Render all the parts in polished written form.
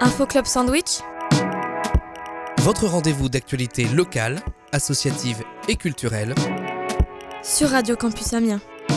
Info Club Sandwich, votre rendez-vous d'actualité locale, associative et culturelle sur Radio Campus Amiens.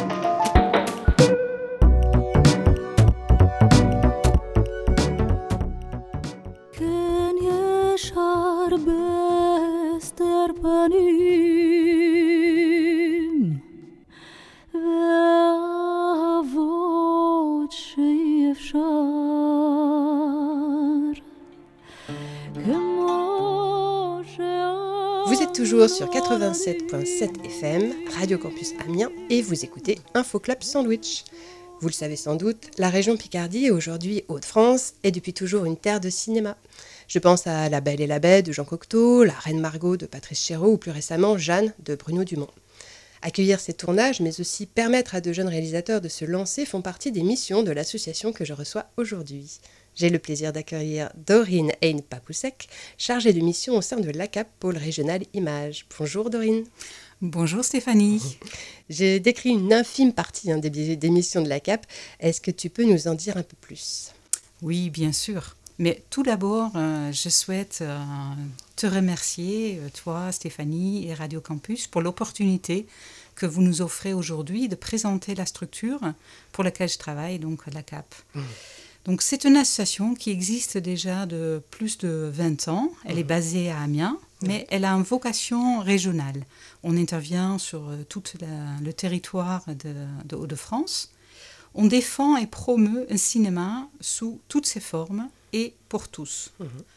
Vous êtes toujours sur 87.7 FM, Radio Campus Amiens, et vous écoutez Info Club Sandwich. Vous le savez sans doute, la région Picardie, aujourd'hui Hauts-de-France, est depuis toujours une terre de cinéma. Je pense à La Belle et la Bête de Jean Cocteau, La Reine Margot de Patrice Chéreau ou plus récemment Jeanne de Bruno Dumont. Accueillir ces tournages, mais aussi permettre à de jeunes réalisateurs de se lancer, font partie des missions de l'association que je reçois aujourd'hui. J'ai le plaisir d'accueillir Dorine Hein-Papoussek, chargée de mission au sein de l'ACAP, pôle régional Images. Bonjour Dorine. Bonjour Stéphanie. J'ai décrit une infime partie des missions de l'ACAP. Est-ce que tu peux nous en dire un peu plus ? Oui, bien sûr. Mais tout d'abord, je souhaite te remercier, toi Stéphanie et Radio Campus, pour l'opportunité que vous nous offrez aujourd'hui de présenter la structure pour laquelle je travaille, donc l'ACAP. Donc, c'est une association qui existe déjà de plus de 20 ans. Elle est basée à Amiens, mais elle a une vocation régionale. On intervient sur tout le territoire de Hauts-de-France. On défend et promeut un cinéma sous toutes ses formes et pour tous.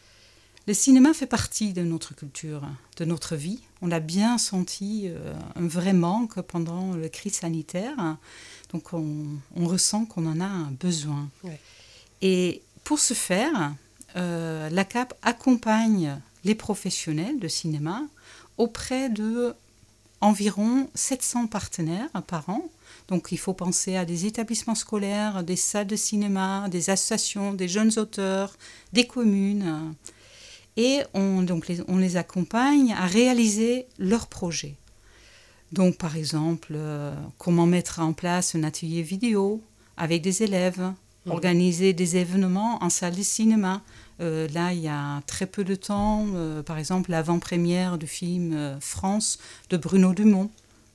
Le cinéma fait partie de notre culture, de notre vie. On l'a bien senti, un vrai manque pendant la crise sanitaire. Donc, on ressent qu'on en a un besoin. Ouais. Et pour ce faire, l'ACAP accompagne les professionnels de cinéma auprès d'environ 700 partenaires par an. Donc il faut penser à des établissements scolaires, des salles de cinéma, des associations, des jeunes auteurs, des communes. Et on les accompagne à réaliser leurs projets. Donc par exemple, comment mettre en place un atelier vidéo avec des élèves, organiser des événements en salle de cinéma. Là, il y a très peu de temps, par exemple, l'avant-première du film France de Bruno Dumont,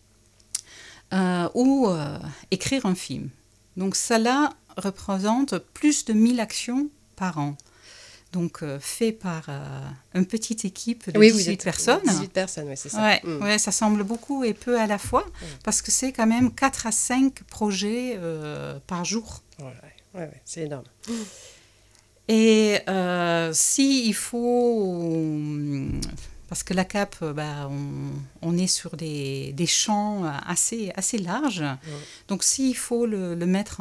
ou écrire un film. Donc, cela représente plus de 1000 actions par an. Donc, fait par une petite équipe de 18 personnes. 18 personnes, oui, c'est ça. Ouais, ça semble beaucoup et peu à la fois, parce que c'est quand même 4 à 5 projets par jour. Ouais, c'est énorme. Et s'il faut... Parce que l'ACAP, on est sur des champs assez larges. Donc, s'il faut le mettre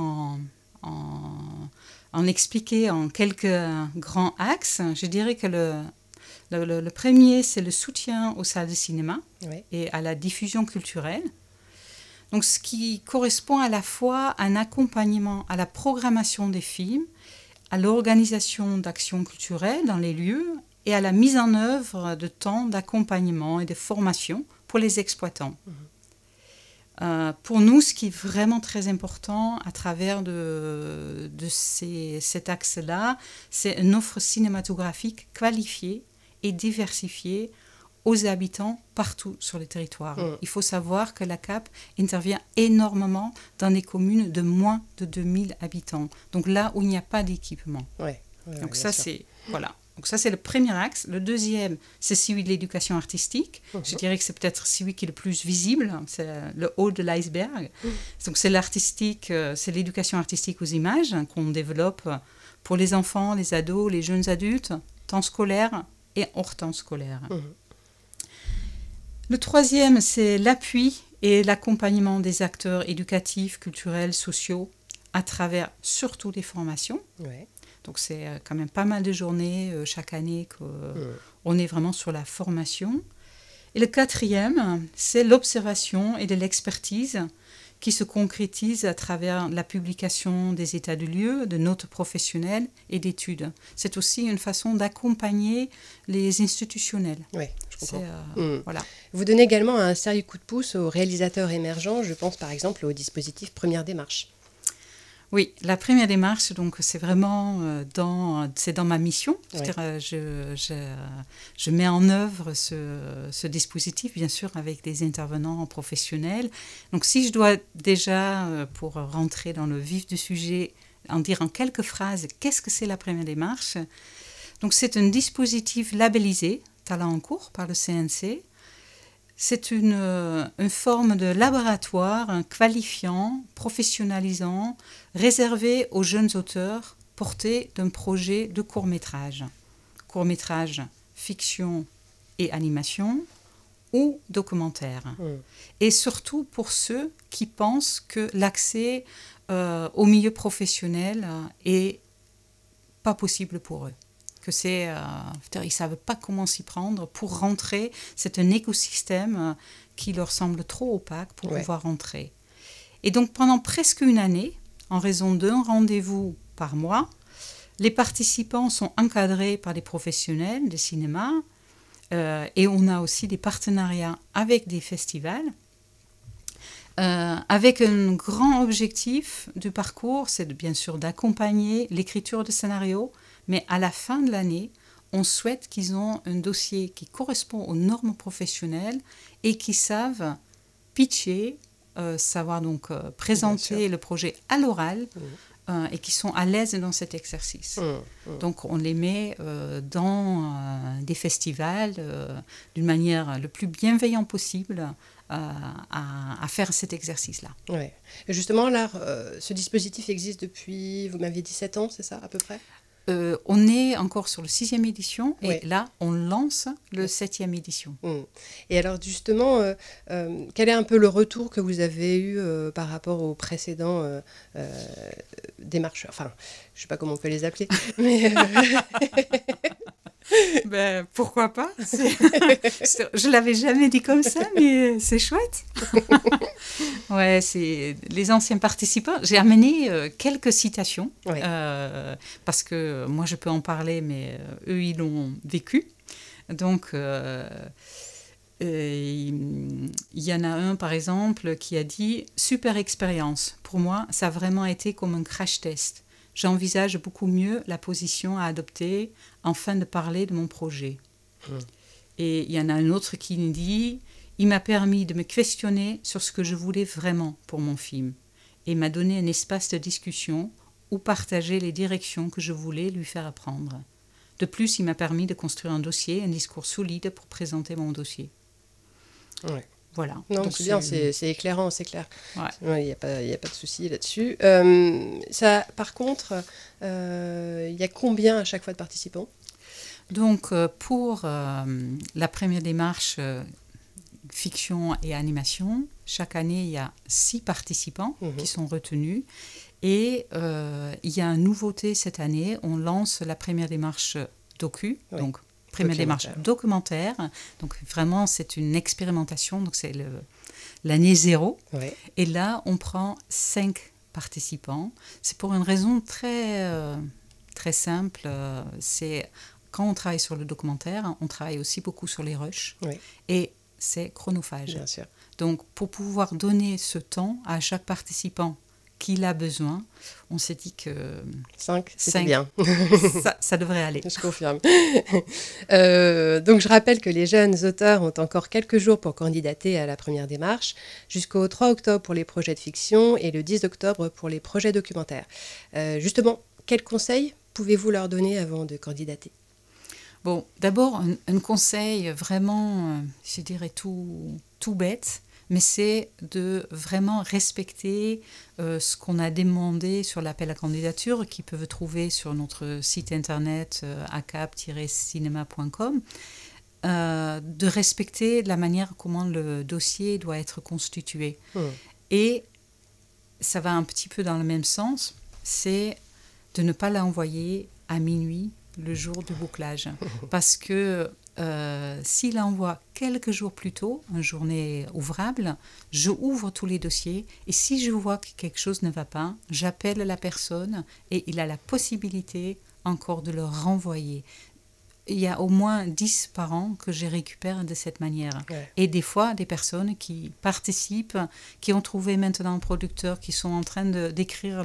en expliquer en quelques grands axes, je dirais que le premier, c'est le soutien aux salles de cinéma et à la diffusion culturelle. Donc, ce qui correspond à la fois à un accompagnement à la programmation des films, à l'organisation d'actions culturelles dans les lieux et à la mise en œuvre de temps d'accompagnement et de formation pour les exploitants. Pour nous, ce qui est vraiment très important à travers cet axe-là, c'est une offre cinématographique qualifiée et diversifiée aux habitants partout sur le territoire. Il faut savoir que l'ACAP intervient énormément dans des communes de moins de 2000 habitants. Donc là où il n'y a pas d'équipement. Donc ça, c'est le premier axe. Le deuxième, c'est celui de l'éducation artistique. Je dirais que c'est peut-être celui qui est le plus visible. C'est le haut de l'iceberg. Donc c'est l'artistique, c'est l'éducation artistique aux images qu'on développe pour les enfants, les ados, les jeunes adultes, temps scolaire et hors temps scolaire. Le troisième, c'est l'appui et l'accompagnement des acteurs éducatifs, culturels, sociaux, à travers surtout des formations. Donc, c'est quand même pas mal de journées chaque année qu'on est vraiment sur la formation. Et le quatrième, c'est l'observation et de l'expertise qui se concrétise à travers la publication des états de lieux, de notes professionnelles et d'études. C'est aussi une façon d'accompagner les institutionnels. Oui, je comprends. Voilà. Vous donnez également un sérieux coup de pouce aux réalisateurs émergents. Je pense par exemple au dispositif Première Démarche. Oui, la première démarche, donc c'est vraiment c'est dans ma mission. Oui. C'est-à-dire, je mets en œuvre ce dispositif, bien sûr, avec des intervenants professionnels. Donc, si je dois déjà, pour rentrer dans le vif du sujet, en dire en quelques phrases, qu'est-ce que c'est la première démarche ? Donc, c'est un dispositif labellisé, Talent en cours, par le CNC. C'est une forme de laboratoire qualifiant, professionnalisant, réservé aux jeunes auteurs portés d'un projet de court-métrage. Court-métrage, fiction et animation ou documentaire. Et surtout pour ceux qui pensent que l'accès au milieu professionnel est pas possible pour eux. Que ils ne savent pas comment s'y prendre pour rentrer. C'est un écosystème qui leur semble trop opaque pour pouvoir rentrer. Et donc, pendant presque une année, en raison d'un rendez-vous par mois, les participants sont encadrés par des professionnels de cinéma et on a aussi des partenariats avec des festivals. Avec un grand objectif du parcours, c'est bien sûr d'accompagner l'écriture de scénarios, mais à la fin de l'année, on souhaite qu'ils aient un dossier qui correspond aux normes professionnelles et qui savent pitcher, savoir donc présenter le projet à l'oral et qui sont à l'aise dans cet exercice. Donc on les met dans des festivals d'une manière le plus bienveillante possible à faire cet exercice-là. Ouais. Et justement, là, ce dispositif existe depuis, vous m'aviez dit 7 ans, c'est ça, à peu près ? On est encore sur le 6e édition et là, on lance le 7e édition. Et alors justement, quel est un peu le retour que vous avez eu par rapport aux précédents démarcheurs ? Enfin, je ne sais pas comment on peut les appeler, mais... Ben, pourquoi pas ? Je ne l'avais jamais dit comme ça, mais c'est chouette. Ouais, c'est les anciens participants. J'ai amené quelques citations, parce que moi, je peux en parler, mais eux, ils l'ont vécu. Donc, il y en a un, par exemple, qui a dit « Super expérience. Pour moi, ça a vraiment été comme un crash test. J'envisage beaucoup mieux la position à adopter afin de parler de mon projet. » Et il y en a un autre qui nous dit « Il m'a permis de me questionner sur ce que je voulais vraiment pour mon film et m'a donné un espace de discussion où partager les directions que je voulais lui faire apprendre. De plus, il m'a permis de construire un dossier, un discours solide pour présenter mon dossier. » Voilà. Non, donc c'est bien, c'est éclairant, c'est clair. Ouais. Il n'y a pas de souci là-dessus. Ça, par contre, il y a combien à chaque fois de participants ? Donc, pour la première démarche fiction et animation, chaque année, il y a 6 participants qui sont retenus. Et il y a une nouveauté cette année. On lance la première démarche docu, donc première démarche documentaire. Donc, vraiment, c'est une expérimentation. Donc, c'est l'année 0. Et là, on prend 5 participants. C'est pour une raison très, très simple. C'est quand on travaille sur le documentaire, on travaille aussi beaucoup sur les rushs. Et c'est chronophage. Bien sûr. Donc, pour pouvoir donner ce temps à chaque participant qu'il a besoin, on s'est dit que 5, c'est bien. ça devrait aller. Je confirme. Donc, je rappelle que les jeunes auteurs ont encore quelques jours pour candidater à la première démarche, jusqu'au 3 octobre pour les projets de fiction et le 10 octobre pour les projets documentaires. Justement, quels conseils pouvez-vous leur donner avant de candidater ? Bon, d'abord, un conseil vraiment, je dirais tout bête, mais c'est de vraiment respecter ce qu'on a demandé sur l'appel à candidature, qu'ils peuvent trouver sur notre site internet acap-cinema.com, de respecter la manière comment le dossier doit être constitué. Et ça va un petit peu dans le même sens, c'est de ne pas l'envoyer à minuit le jour du bouclage. Parce que s'il envoie quelques jours plus tôt, une journée ouvrable, je ouvre tous les dossiers et si je vois que quelque chose ne va pas, j'appelle la personne et il a la possibilité encore de le renvoyer. il y a au moins 10 par an que je récupère de cette manière. Ouais. Et des fois, des personnes qui participent, qui ont trouvé maintenant un producteur, qui sont en train d'écrire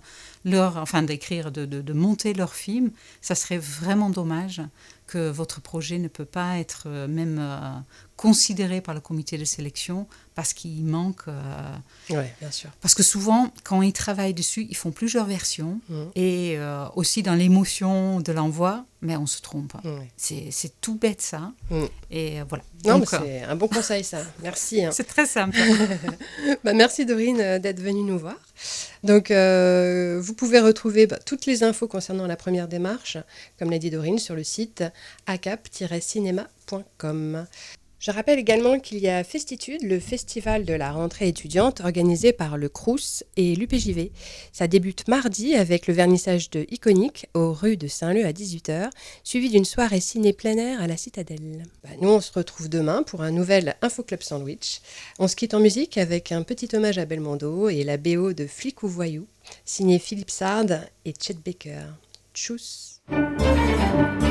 de monter leur film. Ça serait vraiment dommage que votre projet ne peut pas être même considéré par le comité de sélection parce qu'il manque... Oui, bien sûr. Parce que souvent, quand ils travaillent dessus, ils font plusieurs versions et aussi dans l'émotion de l'envoi, mais on se trompe. C'est tout bête ça. Et voilà. Non, Donc, mais c'est un bon conseil ça. Merci. c'est très simple. Merci Dorine d'être venue nous voir. Donc vous pouvez retrouver toutes les infos concernant la première démarche, comme l'a dit Dorine, sur le site acap-cinéma.com. Je rappelle également qu'il y a Festitude, le festival de la rentrée étudiante organisé par le Crous et l'UPJV. Ça débute mardi avec le vernissage de Iconique aux rues de Saint-Leu à 18h, suivi d'une soirée ciné plein air à la Citadelle. Nous, on se retrouve demain pour un nouvel Info Club Sandwich. On se quitte en musique avec un petit hommage à Belmondo et la BO de Flic ou Voyou, signé Philippe Sard et Chet Baker. Tchuss.